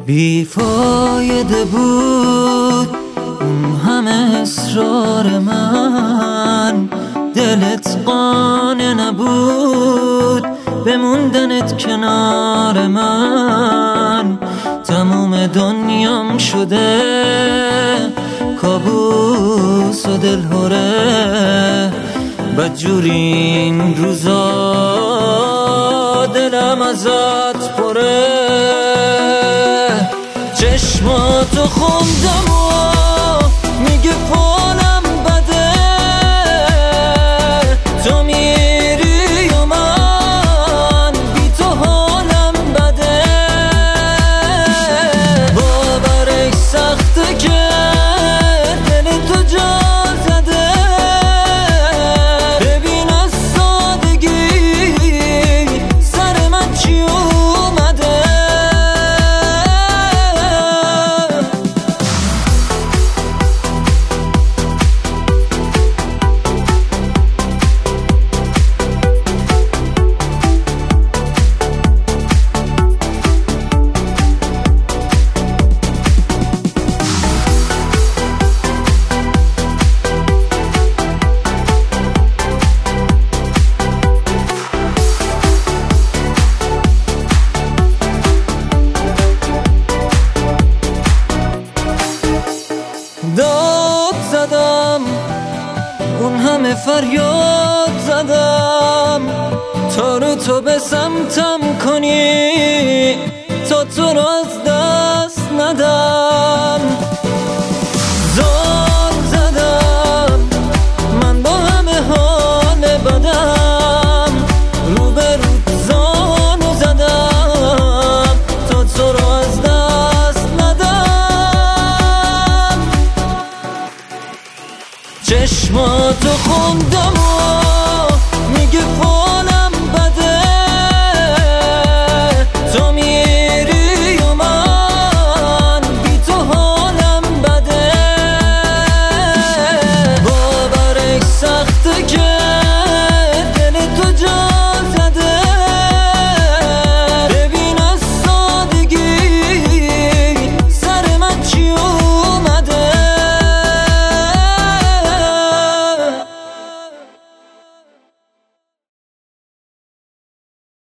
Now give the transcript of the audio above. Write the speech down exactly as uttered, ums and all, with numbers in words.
بیفایده بود اون همه اصرار من، دلت قانع نبود بموندنت کنار من. تموم دنیام شده کابوس و دلهوره، بدجوری این روزا دلم ازت پره. چشماتو خوندم و میگه حالم بده، تو میری و من بی تو حالم بده. باورش سخته که دل تو جا زده، ببین از سادگی سر من چی اومده. داد زدم اون همه فریاد زدم تا رو تو به سمتم کنی، تا تو رو از دست